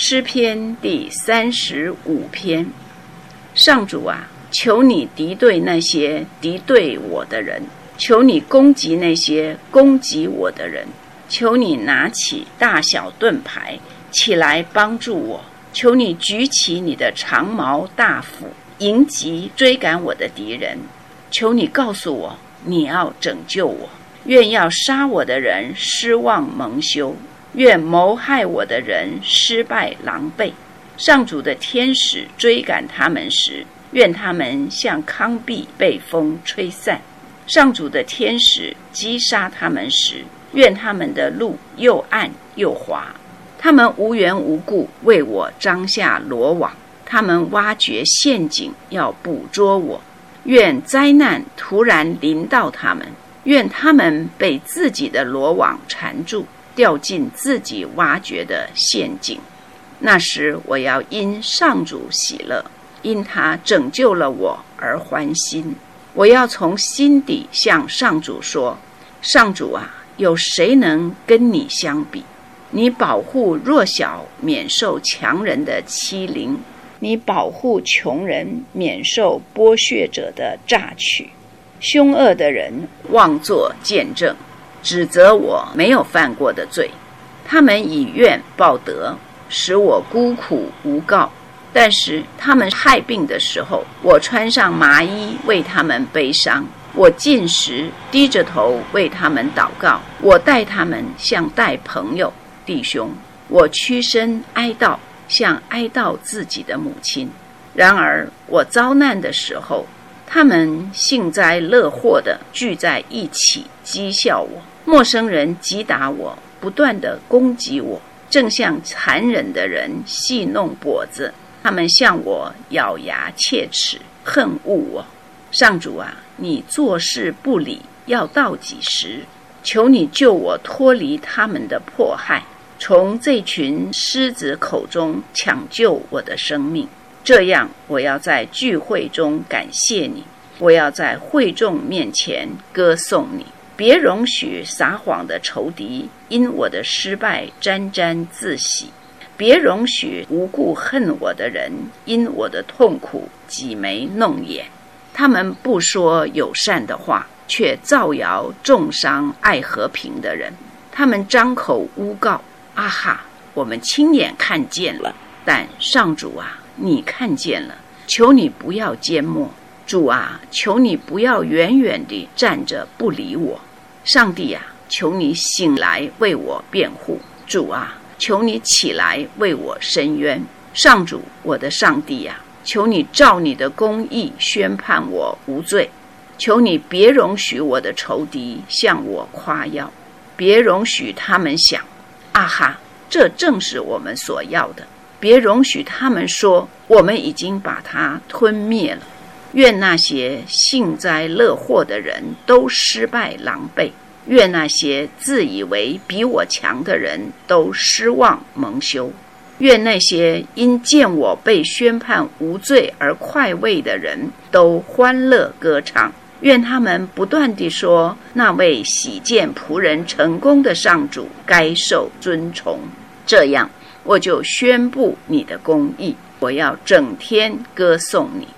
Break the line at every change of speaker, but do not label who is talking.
诗篇第35篇。上主啊，求你敌对那些敌对我的人，求你攻击那些攻击我的人，求你拿起大小盾牌起来帮助我，求你举起你的长矛大斧，迎击追赶我的敌人。求你告诉我，你要拯救我。愿要杀我的人失望蒙羞，愿谋害我的人失败狼狈。上主的天使追赶他们时，愿他们像糠秕被风吹散。上主的天使击杀他们时，愿他们的路又暗又滑。他们无缘无故为我张下罗网，他们挖掘陷阱要捕捉我。愿灾难突然临到他们，愿他们被自己的罗网缠住，掉进自己挖掘的陷阱。那时我要因上主喜乐，因他拯救了我而欢心。我要从心底向上主说，上主啊，有谁能跟你相比？你保护弱小免受强人的欺凌，你保护穷人免受剥削者的榨取。凶恶的人妄作见证，指责我没有犯过的罪。他们以怨报德，使我孤苦无告。但是他们害病的时候，我穿上麻衣为他们悲伤。我进食低着头为他们祷告，我待他们像待朋友弟兄，我屈身哀悼，像哀悼自己的母亲。然而我遭难的时候，他们幸灾乐祸地聚在一起讥笑我。陌生人击打我，不断地攻击我，正像残忍的人戏弄跛子。他们向我咬牙切齿，恨恶我。上主啊，你做事不理，要到几时？求你救我脱离他们的迫害，从这群狮子口中抢救我的生命。这样我要在聚会中感谢你，我要在会众面前歌颂你。别容许撒谎的仇敌因我的失败沾沾自喜，别容许无故恨我的人因我的痛苦挤眉弄眼。他们不说友善的话，却造谣重伤爱和平的人。他们张口诬告，啊哈，我们亲眼看见了。但上主啊，你看见了，求你不要缄默。主啊，求你不要远远地站着不理我。上帝啊，求你醒来为我辩护。主啊，求你起来为我伸冤。上主，我的上帝啊，求你照你的公义宣判我无罪。求你别容许我的仇敌向我夸耀，别容许他们想，啊哈，这正是我们所要的。别容许他们说，我们已经把它吞灭了。愿那些幸灾乐祸的人都失败狼狈，愿那些自以为比我强的人都失望蒙羞，愿那些因见我被宣判无罪而快慰的人都欢乐歌唱。愿他们不断地说，那位喜见仆人成功的上主该受尊崇。这样我就宣布你的公义，我要整天歌颂你。